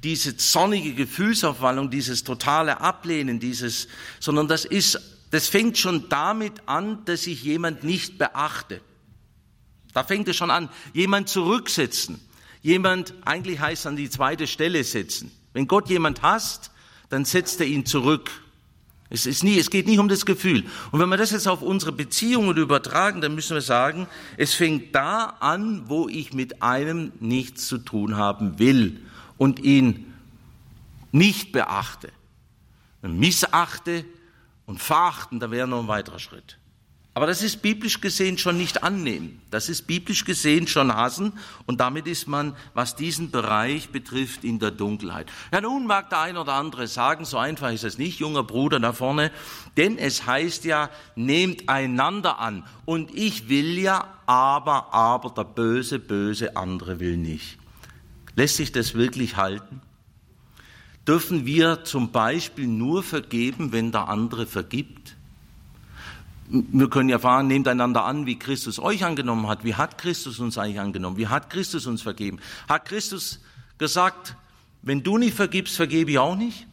diese zornige Gefühlsaufwallung, dieses totale Ablehnen, sondern das fängt schon damit an, dass ich jemand nicht beachte. Da fängt es schon an, jemand zurücksetzen. Eigentlich heißt an die zweite Stelle setzen. Wenn Gott jemand hasst, dann setzt er ihn zurück. Es geht nicht um das Gefühl. Und wenn wir das jetzt auf unsere Beziehungen übertragen, dann müssen wir sagen, es fängt da an, wo ich mit einem nichts zu tun haben will und ihn nicht beachte, missachte und verachten, da wäre noch ein weiterer Schritt. Aber das ist biblisch gesehen schon nicht annehmen. Das ist biblisch gesehen schon hassen. Und damit ist man, was diesen Bereich betrifft, in der Dunkelheit. Ja, nun mag der ein oder andere sagen, so einfach ist es nicht, junger Bruder da vorne. Denn es heißt ja, nehmt einander an. Und ich will ja, aber der böse andere will nicht. Lässt sich das wirklich halten? Dürfen wir zum Beispiel nur vergeben, wenn der andere vergibt? Wir können ja fragen, nehmt einander an, wie Christus euch angenommen hat. Wie hat Christus uns eigentlich angenommen? Wie hat Christus uns vergeben? Hat Christus gesagt, wenn du nicht vergibst, vergebe ich auch nicht?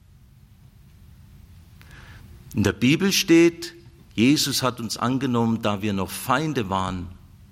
In der Bibel steht, Jesus hat uns angenommen, da wir noch Feinde waren.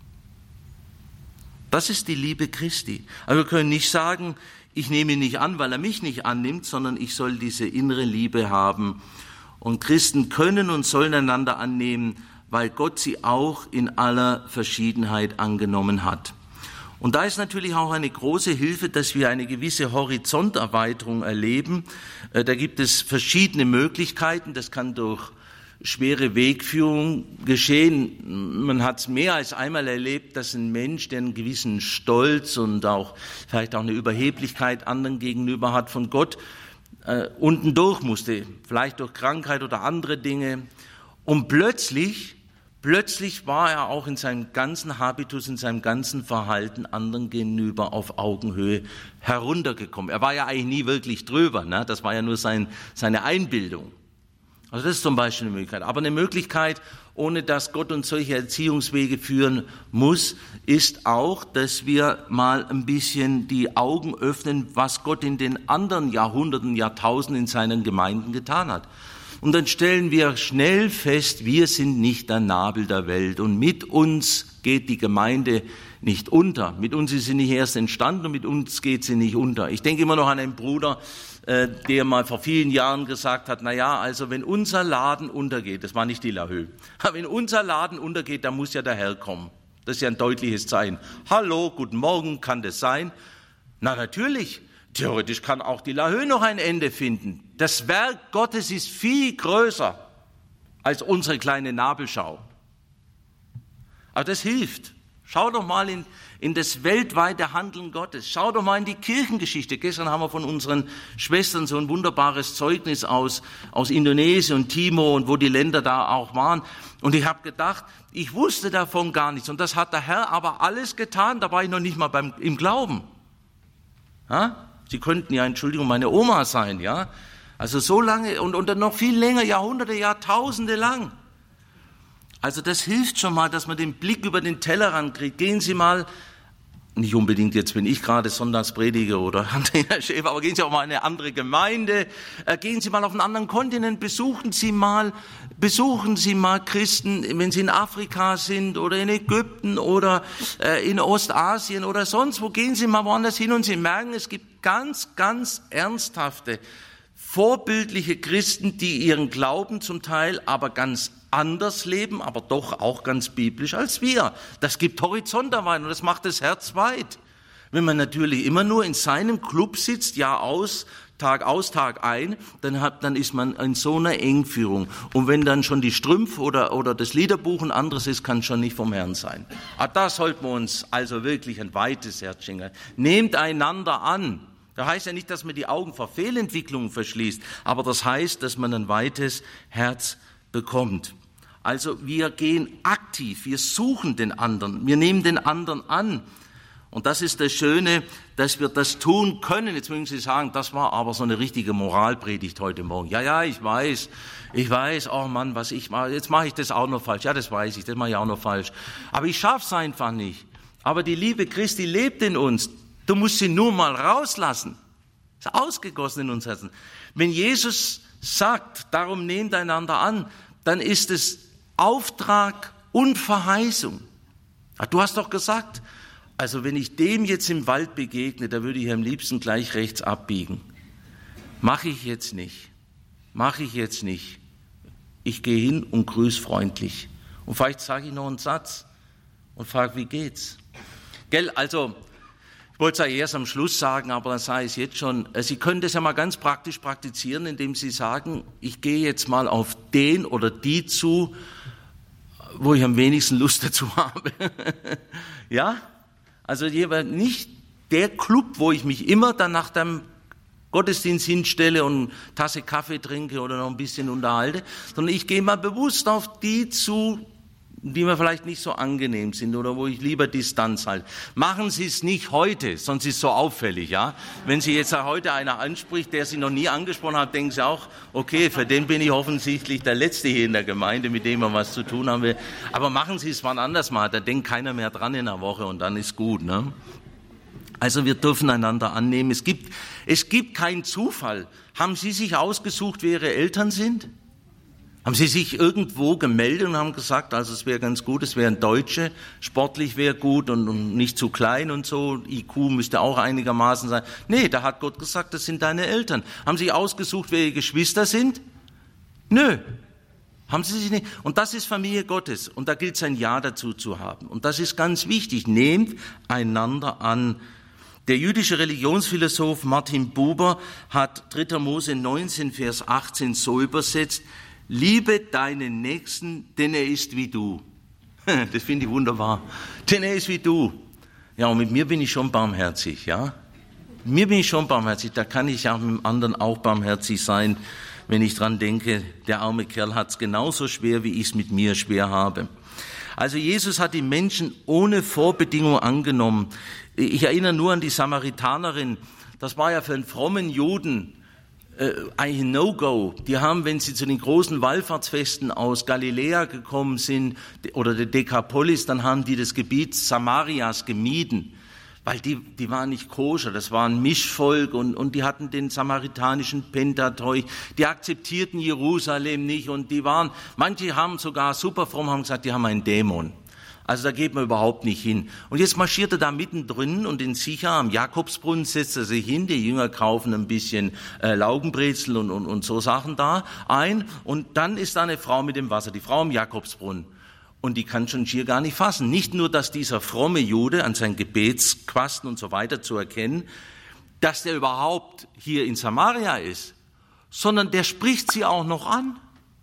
Das ist die Liebe Christi. Aber wir können nicht sagen, ich nehme ihn nicht an, weil er mich nicht annimmt, sondern ich soll diese innere Liebe haben. Und Christen können und sollen einander annehmen, weil Gott sie auch in aller Verschiedenheit angenommen hat. Und da ist natürlich auch eine große Hilfe, dass wir eine gewisse Horizonterweiterung erleben. Da gibt es verschiedene Möglichkeiten. Das kann durch schwere Wegführung geschehen. Man hat es mehr als einmal erlebt, dass ein Mensch, der einen gewissen Stolz und auch vielleicht auch eine Überheblichkeit anderen gegenüber hat, von Gott unten durch musste, vielleicht durch Krankheit oder andere Dinge. Und plötzlich war er auch in seinem ganzen Habitus, in seinem ganzen Verhalten anderen gegenüber auf Augenhöhe heruntergekommen. Er war ja eigentlich nie wirklich drüber, ne? Das war ja nur seine Einbildung. Also das ist zum Beispiel eine Möglichkeit. Aber eine Möglichkeit, ohne dass Gott uns solche Erziehungswege führen muss, ist auch, dass wir mal ein bisschen die Augen öffnen, was Gott in den anderen Jahrhunderten, Jahrtausenden in seinen Gemeinden getan hat. Und dann stellen wir schnell fest, wir sind nicht der Nabel der Welt und mit uns geht die Gemeinde nicht unter. Mit uns ist sie nicht erst entstanden und mit uns geht sie nicht unter. Ich denke immer noch an einen Bruder, der mal vor vielen Jahren gesagt hat, also wenn unser Laden untergeht, das war nicht die Lahö, aber wenn unser Laden untergeht, dann muss ja der Herr kommen. Das ist ja ein deutliches Zeichen. Hallo, guten Morgen, kann das sein? Na natürlich, theoretisch kann auch die Lahö noch ein Ende finden. Das Werk Gottes ist viel größer als unsere kleine Nabelschau. Aber das hilft. Schau doch mal in das weltweite Handeln Gottes. Schau doch mal in die Kirchengeschichte. Gestern haben wir von unseren Schwestern so ein wunderbares Zeugnis aus Indonesien und Timor und wo die Länder da auch waren. Und ich habe gedacht, ich wusste davon gar nichts. Und das hat der Herr aber alles getan. Da war ich noch nicht mal im Glauben. Ja? Sie könnten ja, Entschuldigung, meine Oma sein. Ja? Also so lange und dann noch viel länger, Jahrhunderte, Jahrtausende lang. Also das hilft schon mal, dass man den Blick über den Tellerrand kriegt. Gehen Sie mal, nicht unbedingt jetzt bin ich gerade Sonntagsprediger oder Andrea Schäfer, aber gehen Sie auch mal in eine andere Gemeinde, gehen Sie mal auf einen anderen Kontinent, besuchen Sie mal Christen, wenn Sie in Afrika sind oder in Ägypten oder in Ostasien oder sonst wo, gehen Sie mal woanders hin und Sie merken, es gibt ganz, ganz ernsthafte, vorbildliche Christen, die ihren Glauben zum Teil aber ganz anders leben, aber doch auch ganz biblisch als wir. Das gibt Horizonterweiterung und das macht das Herz weit. Wenn man natürlich immer nur in seinem Club sitzt, Jahr aus, Tag ein, dann ist man in so einer Engführung. Und wenn dann schon die Strümpfe oder das Liederbuch ein anderes ist, kann es schon nicht vom Herrn sein. Aber da sollten wir uns also wirklich ein weites Herz schenken. Nehmt einander an. Das heißt ja nicht, dass man die Augen vor Fehlentwicklungen verschließt, aber das heißt, dass man ein weites Herz bekommt. Also wir gehen aktiv, wir suchen den anderen, wir nehmen den anderen an. Und das ist das Schöne, dass wir das tun können. Jetzt mögen Sie sagen, das war aber so eine richtige Moralpredigt heute Morgen. Ja, ich weiß, oh Mann, was ich mache, jetzt mache ich das auch noch falsch. Ja, das weiß ich, das mache ich auch noch falsch. Aber ich schaff's einfach nicht. Aber die Liebe Christi lebt in uns. Du musst sie nur mal rauslassen. Ist ausgegossen in uns Herzen. Wenn Jesus sagt, darum nehmt einander an, dann ist es Auftrag und Verheißung. Du hast doch gesagt, also wenn ich dem jetzt im Wald begegne, da würde ich am liebsten gleich rechts abbiegen. Mache ich jetzt nicht. Ich gehe hin und grüße freundlich. Und vielleicht sage ich noch einen Satz und frage, wie geht's? Also, ich wollte es ja erst am Schluss sagen, aber dann sage ich es jetzt schon. Sie können das ja mal ganz praktisch praktizieren, indem Sie sagen, ich gehe jetzt mal auf den oder die zu, wo ich am wenigsten Lust dazu habe. Ja? Also nicht der Club, wo ich mich immer dann nach dem Gottesdienst hinstelle und eine Tasse Kaffee trinke oder noch ein bisschen unterhalte, sondern ich gehe mal bewusst auf die zu, die mir vielleicht nicht so angenehm sind oder wo ich lieber Distanz halte. Machen Sie es nicht heute, sonst ist es so auffällig, ja. Wenn Sie jetzt heute einer anspricht, der Sie noch nie angesprochen hat, denken Sie auch, okay, für den bin ich offensichtlich der Letzte hier in der Gemeinde, mit dem man was zu tun haben will. Aber machen Sie es wann anders mal, da denkt keiner mehr dran in der Woche und dann ist gut, ne? Also wir dürfen einander annehmen. Es gibt keinen Zufall. Haben Sie sich ausgesucht, wer Ihre Eltern sind? Haben Sie sich irgendwo gemeldet und haben gesagt, also es wäre ganz gut, es wären Deutsche, sportlich wäre gut und nicht zu klein und so, IQ müsste auch einigermaßen sein. Nee, da hat Gott gesagt, das sind deine Eltern. Haben Sie ausgesucht, wer Ihre Geschwister sind? Nö, haben Sie sich nicht. Und das ist Familie Gottes und da gilt es ein Ja dazu zu haben. Und das ist ganz wichtig, nehmt einander an. Der jüdische Religionsphilosoph Martin Buber hat 3. Mose 19, Vers 18 so übersetzt, liebe deinen Nächsten, denn er ist wie du. Das finde ich wunderbar. Denn er ist wie du. Ja, und mit mir bin ich schon barmherzig, ja. Mit mir bin ich schon barmherzig. Da kann ich auch mit dem anderen auch barmherzig sein, wenn ich dran denke, der arme Kerl hat es genauso schwer, wie ich es mit mir schwer habe. Also Jesus hat die Menschen ohne Vorbedingung angenommen. Ich erinnere nur an die Samaritanerin. Das war ja für einen frommen Juden eigentlich ein No-Go. Die haben, wenn sie zu den großen Wallfahrtsfesten aus Galiläa gekommen sind oder der Dekapolis, dann haben die das Gebiet Samarias gemieden, weil die waren nicht koscher, das war ein Mischvolk und die hatten den samaritanischen Pentateuch, die akzeptierten Jerusalem nicht und manche haben sogar super fromm, haben gesagt, die haben einen Dämon. Also da geht man überhaupt nicht hin. Und jetzt marschiert er da mittendrin und in Sicher am Jakobsbrunnen setzt er sich hin. Die Jünger kaufen ein bisschen Laugenbrezel und so Sachen da ein. Und dann ist da eine Frau mit dem Wasser, die Frau am Jakobsbrunnen. Und die kann schon schier gar nicht fassen. Nicht nur, dass dieser fromme Jude an seinen Gebetsquasten und so weiter zu erkennen, dass der überhaupt hier in Samaria ist, sondern der spricht sie auch noch an.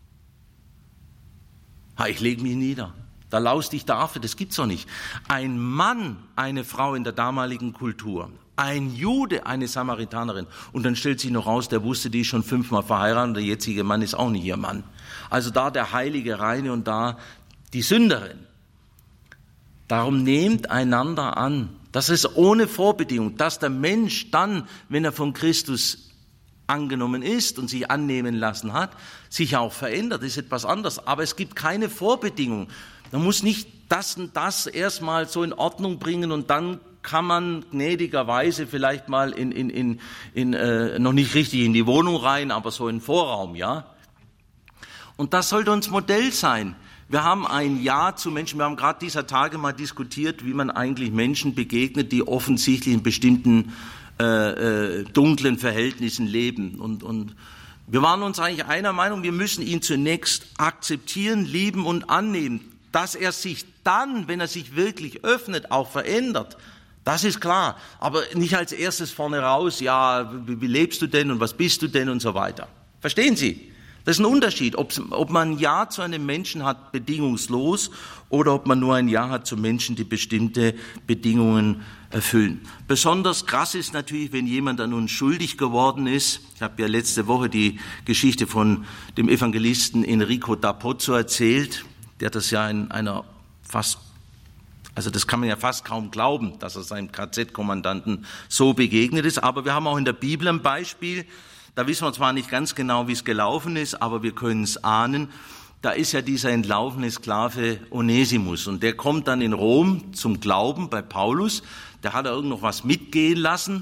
Ich lege mich nieder. Da laust dich der Affe, das gibt's doch nicht. Ein Mann, eine Frau in der damaligen Kultur, ein Jude, eine Samaritanerin. Und dann stellt sich noch raus, der wusste, die ist schon 5-mal verheiratet und der jetzige Mann ist auch nicht ihr Mann. Also da der heilige Reine und da die Sünderin. Darum nehmt einander an. Das ist ohne Vorbedingung, dass der Mensch dann, wenn er von Christus angenommen ist und sich annehmen lassen hat, sich auch verändert, das ist etwas anderes. Aber es gibt keine Vorbedingung. Man muss nicht das und das erstmal so in Ordnung bringen und dann kann man gnädigerweise vielleicht mal noch nicht richtig in die Wohnung rein, aber so in den Vorraum, ja. Und das sollte uns Modell sein. Wir haben ein Ja zu Menschen, wir haben gerade dieser Tage mal diskutiert, wie man eigentlich Menschen begegnet, die offensichtlich in bestimmten dunklen Verhältnissen leben. Und wir waren uns eigentlich einer Meinung, wir müssen ihn zunächst akzeptieren, lieben und annehmen. Dass er sich dann, wenn er sich wirklich öffnet, auch verändert, das ist klar. Aber nicht als erstes vorne raus, ja, wie lebst du denn und was bist du denn und so weiter. Verstehen Sie? Das ist ein Unterschied, ob man ein Ja zu einem Menschen hat, bedingungslos, oder ob man nur ein Ja hat zu Menschen, die bestimmte Bedingungen erfüllen. Besonders krass ist natürlich, wenn jemand an uns schuldig geworden ist. Ich habe ja letzte Woche die Geschichte von dem Evangelisten Enrico da Pozzo erzählt. Der hat das ja in einer das kann man ja fast kaum glauben, dass er seinem KZ-Kommandanten so begegnet ist. Aber wir haben auch in der Bibel ein Beispiel, da wissen wir zwar nicht ganz genau, wie es gelaufen ist, aber wir können es ahnen. Da ist ja dieser entlaufene Sklave Onesimus und der kommt dann in Rom zum Glauben bei Paulus. Der hat irgend noch was mitgehen lassen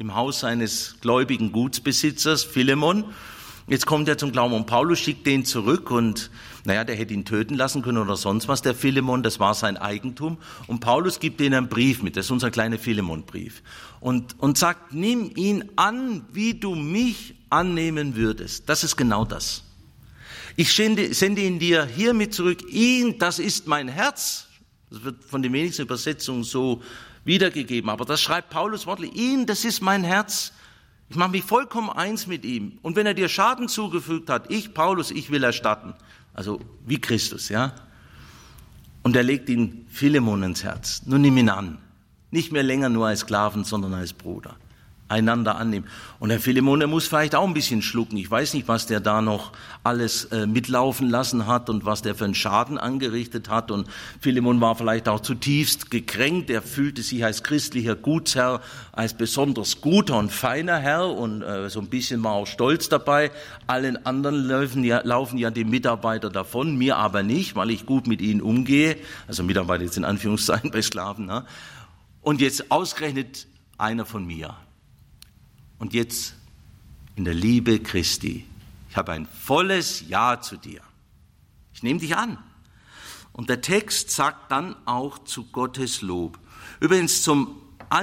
im Haus seines gläubigen Gutsbesitzers, Philemon. Jetzt kommt er zum Glauben und Paulus schickt den zurück und der hätte ihn töten lassen können oder sonst was, der Philemon, das war sein Eigentum. Und Paulus gibt denen einen Brief mit, das ist unser kleiner Philemon-Brief. Und sagt, nimm ihn an, wie du mich annehmen würdest. Das ist genau das. Ich sende ihn dir hiermit zurück, das ist mein Herz. Das wird von den wenigsten Übersetzungen so wiedergegeben, aber das schreibt Paulus wörtlich, das ist mein Herz. Ich mache mich vollkommen eins mit ihm. Und wenn er dir Schaden zugefügt hat, Paulus, ich will erstatten. Also wie Christus, ja. Und er legt ihn Philemon ins Herz. Nun nimm ihn an. Nicht mehr länger nur als Sklaven, sondern als Bruder. Einander annehmen. Und der Philemon, der muss vielleicht auch ein bisschen schlucken. Ich weiß nicht, was der da noch alles mitlaufen lassen hat und was der für einen Schaden angerichtet hat. Und Philemon war vielleicht auch zutiefst gekränkt. Er fühlte sich als christlicher Gutsherr, als besonders guter und feiner Herr und so ein bisschen war auch stolz dabei. Allen anderen laufen ja die Mitarbeiter davon, mir aber nicht, weil ich gut mit ihnen umgehe. Also Mitarbeiter jetzt in Anführungszeichen bei Sklaven. Ne? Und jetzt ausgerechnet einer von mir. Und jetzt in der Liebe Christi. Ich habe ein volles Ja zu dir. Ich nehme dich an. Und der Text sagt dann auch zu Gottes Lob. Übrigens zum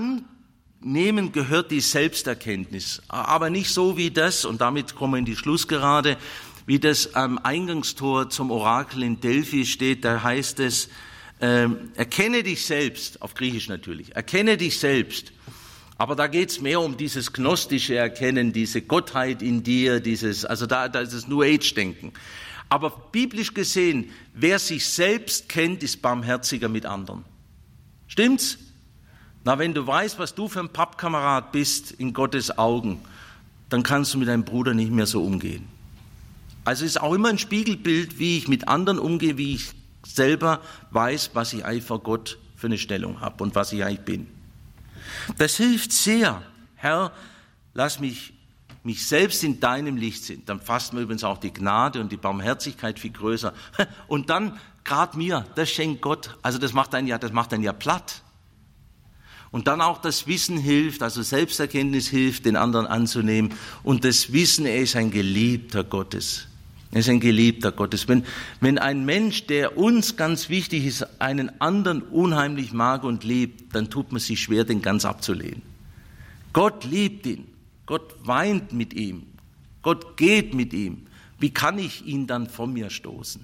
Annehmen gehört die Selbsterkenntnis. Aber nicht so wie das, und damit kommen wir in die Schlussgerade, wie das am Eingangstor zum Orakel in Delphi steht. Da heißt es, erkenne dich selbst, auf Griechisch natürlich, erkenne dich selbst. Aber da geht's mehr um dieses gnostische Erkennen, diese Gottheit in dir, da ist das New Age-Denken. Aber biblisch gesehen, wer sich selbst kennt, ist barmherziger mit anderen. Stimmt's? Na, wenn du weißt, was du für ein Pappkamerad bist in Gottes Augen, dann kannst du mit deinem Bruder nicht mehr so umgehen. Also es ist auch immer ein Spiegelbild, wie ich mit anderen umgehe, wie ich selber weiß, was ich eigentlich vor Gott für eine Stellung habe und was ich eigentlich bin. Das hilft sehr. Herr, lass mich selbst in deinem Licht sehen. Dann fasst man übrigens auch die Gnade und die Barmherzigkeit viel größer. Und dann, gerade mir, das schenkt Gott. Also das macht einen ja platt. Und dann auch das Wissen hilft, also Selbsterkenntnis hilft, den anderen anzunehmen. Und das Wissen, er ist ein Geliebter Gottes. Er ist ein Geliebter Gottes. Wenn ein Mensch, der uns ganz wichtig ist, einen anderen unheimlich mag und liebt, dann tut man sich schwer, den ganz abzulehnen. Gott liebt ihn. Gott weint mit ihm. Gott geht mit ihm. Wie kann ich ihn dann von mir stoßen?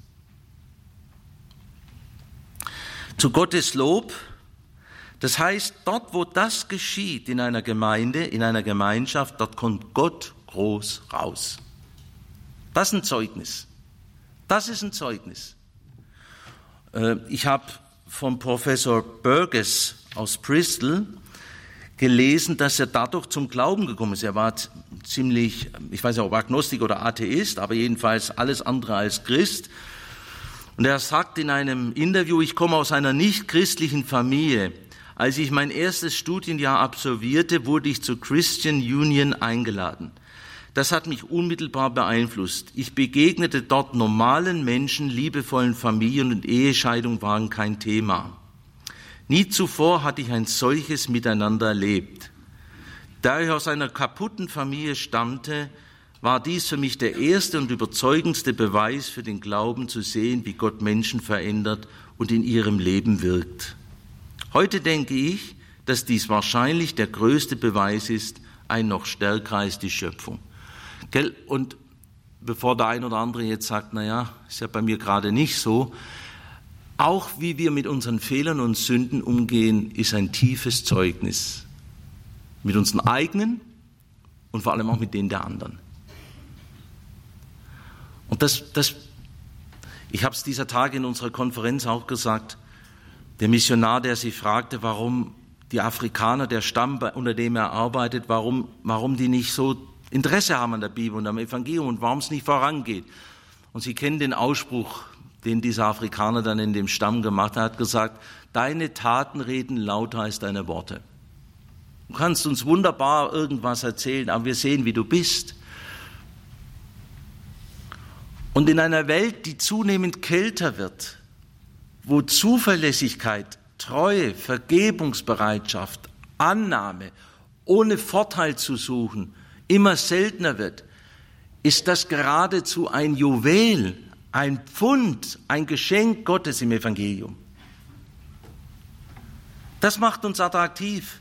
Zu Gottes Lob, das heißt, dort, wo das geschieht, in einer Gemeinde, in einer Gemeinschaft, dort kommt Gott groß raus. Das ist ein Zeugnis. Das ist ein Zeugnis. Ich habe von Professor Burgess aus Bristol gelesen, dass er dadurch zum Glauben gekommen ist. Er war ziemlich, ich weiß nicht, ob Agnostik oder Atheist, aber jedenfalls alles andere als Christ. Und er sagt in einem Interview, ich komme aus einer nicht-christlichen Familie. Als ich mein erstes Studienjahr absolvierte, wurde ich zur Christian Union eingeladen. Das hat mich unmittelbar beeinflusst. Ich begegnete dort normalen Menschen, liebevollen Familien und Ehescheidung waren kein Thema. Nie zuvor hatte ich ein solches Miteinander erlebt. Da ich aus einer kaputten Familie stammte, war dies für mich der erste und überzeugendste Beweis für den Glauben zu sehen, wie Gott Menschen verändert und in ihrem Leben wirkt. Heute denke ich, dass dies wahrscheinlich der größte Beweis ist, ein noch stärkerer ist die Schöpfung. Und bevor der ein oder andere jetzt sagt, ist ja bei mir gerade nicht so, auch wie wir mit unseren Fehlern und Sünden umgehen, ist ein tiefes Zeugnis. Mit unseren eigenen und vor allem auch mit denen der anderen. Und ich habe es dieser Tage in unserer Konferenz auch gesagt, der Missionar, der sich fragte, warum die Afrikaner, der Stamm, unter dem er arbeitet, warum die nicht so Interesse haben an der Bibel und am Evangelium und warum es nicht vorangeht. Und Sie kennen den Ausspruch, den dieser Afrikaner dann in dem Stamm gemacht hat, er hat gesagt, deine Taten reden lauter als deine Worte. Du kannst uns wunderbar irgendwas erzählen, aber wir sehen, wie du bist. Und in einer Welt, die zunehmend kälter wird, wo Zuverlässigkeit, Treue, Vergebungsbereitschaft, Annahme ohne Vorteil zu suchen, immer seltener wird, ist das geradezu ein Juwel, ein Pfund, ein Geschenk Gottes im Evangelium. Das macht uns attraktiv.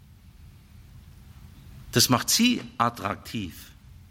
Das macht Sie attraktiv.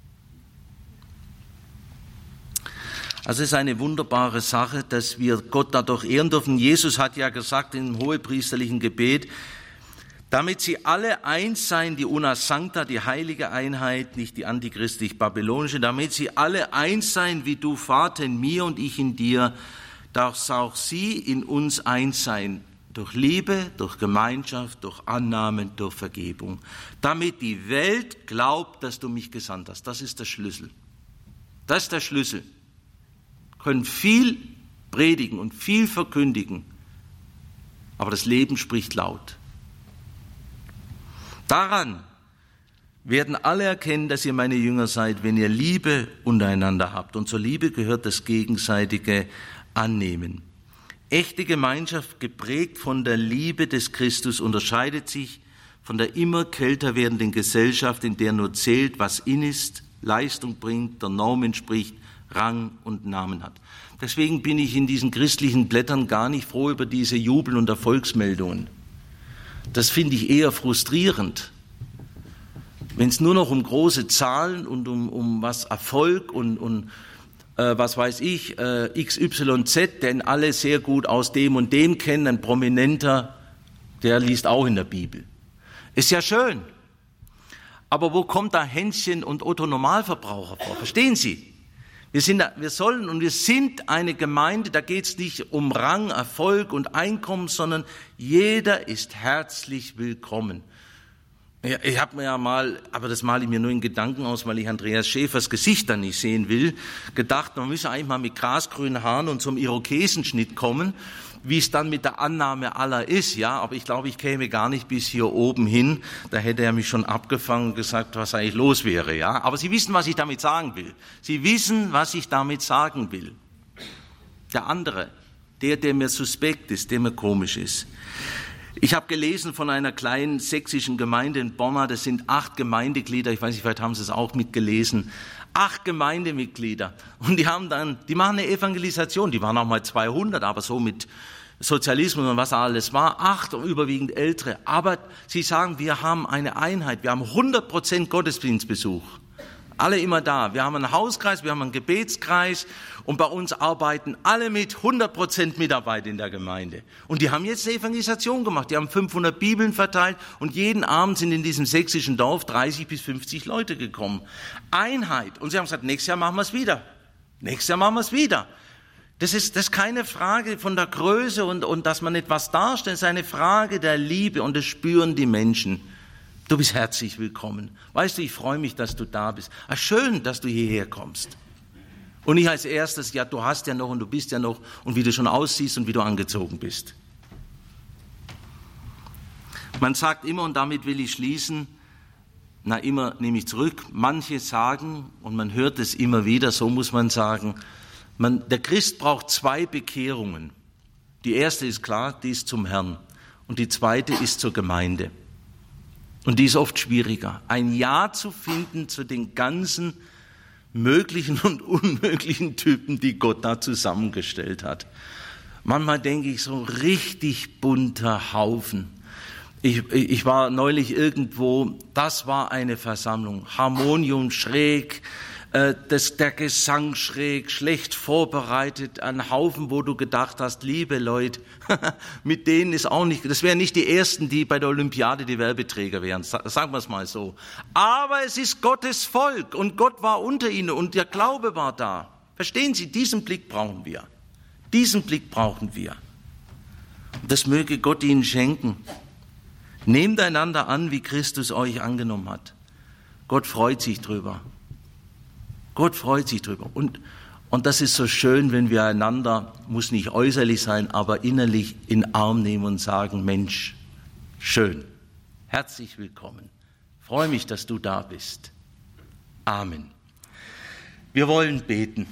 Also es ist eine wunderbare Sache, dass wir Gott dadurch ehren dürfen. Jesus hat ja gesagt im hohepriesterlichen Gebet, damit sie alle eins seien, die Una Sancta, die heilige Einheit, nicht die antichristlich-babylonische, damit sie alle eins seien, wie du, Vater, in mir und ich in dir, dass auch sie in uns eins seien, durch Liebe, durch Gemeinschaft, durch Annahme, durch Vergebung, damit die Welt glaubt, dass du mich gesandt hast. Das ist der Schlüssel. Das ist der Schlüssel. Können viel predigen und viel verkündigen, aber das Leben spricht laut. Daran werden alle erkennen, dass ihr meine Jünger seid, wenn ihr Liebe untereinander habt. Und zur Liebe gehört das gegenseitige Annehmen. Echte Gemeinschaft, geprägt von der Liebe des Christus, unterscheidet sich von der immer kälter werdenden Gesellschaft, in der nur zählt, was in ist, Leistung bringt, der Norm entspricht, Rang und Namen hat. Deswegen bin ich in diesen christlichen Blättern gar nicht froh über diese Jubel- und Erfolgsmeldungen. Das finde ich eher frustrierend. Wenn es nur noch um große Zahlen und um was Erfolg und was weiß ich, XYZ, den alle sehr gut aus dem und dem kennen, ein Prominenter, der liest auch in der Bibel. Ist ja schön. Aber wo kommt da Hänschen und Otto Normalverbraucher vor? Verstehen Sie? Wir sind eine Gemeinde, da geht es nicht um Rang, Erfolg und Einkommen, sondern jeder ist herzlich willkommen. Ich habe mir ja mal, aber das male ich mir nur in Gedanken aus, weil ich Andreas Schäfers Gesicht dann nicht sehen will, gedacht, man müsse eigentlich mal mit grasgrünen Haaren und zum Irokesenschnitt kommen, wie es dann mit der Annahme aller ist, ja, aber ich glaube, ich käme gar nicht bis hier oben hin, da hätte er mich schon abgefangen und gesagt, was eigentlich los wäre, ja, aber Sie wissen, was ich damit sagen will. Sie wissen, was ich damit sagen will. Der andere, der mir suspekt ist, der mir komisch ist. Ich habe gelesen von einer kleinen sächsischen Gemeinde in Bommer, das sind 8 Gemeindeglieder, ich weiß nicht, vielleicht haben Sie es auch mitgelesen, 8 Gemeindemitglieder und die machen eine Evangelisation, die waren auch mal 200, aber so mit Sozialismus und was alles war, 8 überwiegend Ältere, aber sie sagen, wir haben eine Einheit, wir haben 100% Gottesdienstbesuch. Alle immer da. Wir haben einen Hauskreis, wir haben einen Gebetskreis und bei uns arbeiten alle mit 100% Mitarbeit in der Gemeinde. Und die haben jetzt eine Evangelisation gemacht. Die haben 500 Bibeln verteilt und jeden Abend sind in diesem sächsischen Dorf 30 bis 50 Leute gekommen. Einheit. Und sie haben gesagt, nächstes Jahr machen wir es wieder. Nächstes Jahr machen wir es wieder. Das ist keine Frage von der Größe und dass man etwas darstellt. Es ist eine Frage der Liebe und das spüren die Menschen. Du bist herzlich willkommen. Weißt du, ich freue mich, dass du da bist. Schön, dass du hierher kommst. Und nicht als erstes, ja, du hast ja noch und du bist ja noch und wie du schon aussiehst und wie du angezogen bist. Man sagt immer, und damit will ich schließen, immer nehme ich zurück, manche sagen, und man hört es immer wieder, so muss man sagen, der Christ braucht 2 Bekehrungen. Die erste ist klar, die ist zum Herrn. Und die zweite ist zur Gemeinde. Und die ist oft schwieriger, ein Ja zu finden zu den ganzen möglichen und unmöglichen Typen, die Gott da zusammengestellt hat. Manchmal denke ich, so richtig bunter Haufen. Ich war neulich irgendwo, das war eine Versammlung, Harmonium schräg, der Gesang schräg, schlecht vorbereitet, ein Haufen, wo du gedacht hast, liebe Leute, mit denen ist auch nicht, das wären nicht die Ersten, die bei der Olympiade die Werbeträger wären, sagen wir es mal so. Aber es ist Gottes Volk und Gott war unter ihnen und der Glaube war da. Verstehen Sie, diesen Blick brauchen wir. Diesen Blick brauchen wir. Das möge Gott Ihnen schenken. Nehmt einander an, wie Christus euch angenommen hat. Gott freut sich drüber. Gott freut sich drüber. Und das ist so schön, wenn wir einander, muss nicht äußerlich sein, aber innerlich in den Arm nehmen und sagen, Mensch, schön, herzlich willkommen. Freue mich, dass du da bist. Amen. Wir wollen beten.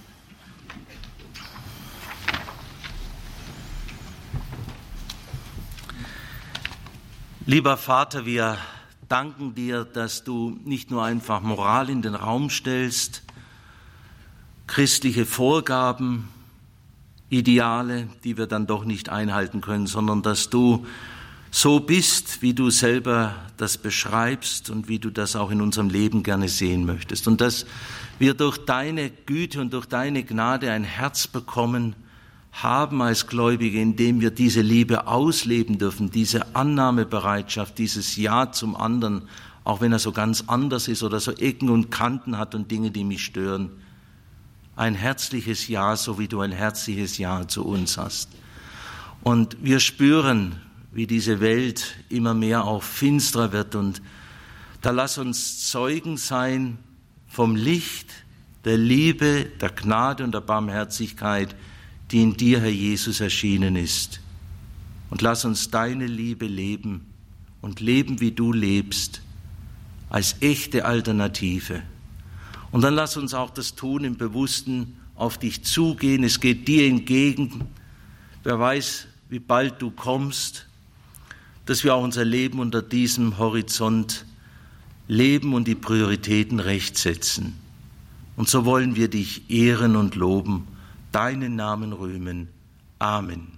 Lieber Vater, wir danken dir, dass du nicht nur einfach Moral in den Raum stellst, christliche Vorgaben, Ideale, die wir dann doch nicht einhalten können, sondern dass du so bist, wie du selber das beschreibst und wie du das auch in unserem Leben gerne sehen möchtest. Und dass wir durch deine Güte und durch deine Gnade ein Herz bekommen haben als Gläubige, indem wir diese Liebe ausleben dürfen, diese Annahmebereitschaft, dieses Ja zum anderen, auch wenn er so ganz anders ist oder so Ecken und Kanten hat und Dinge, die mich stören. Ein herzliches Ja, so wie du ein herzliches Ja zu uns hast. Und wir spüren, wie diese Welt immer mehr auch finsterer wird. Und da lass uns Zeugen sein vom Licht, der Liebe, der Gnade und der Barmherzigkeit, die in dir, Herr Jesus, erschienen ist. Und lass uns deine Liebe leben und leben, wie du lebst, als echte Alternative. Und dann lass uns auch das tun im Bewussten, auf dich zugehen. Es geht dir entgegen. Wer weiß, wie bald du kommst, dass wir auch unser Leben unter diesem Horizont leben und die Prioritäten recht setzen. Und so wollen wir dich ehren und loben, deinen Namen rühmen. Amen.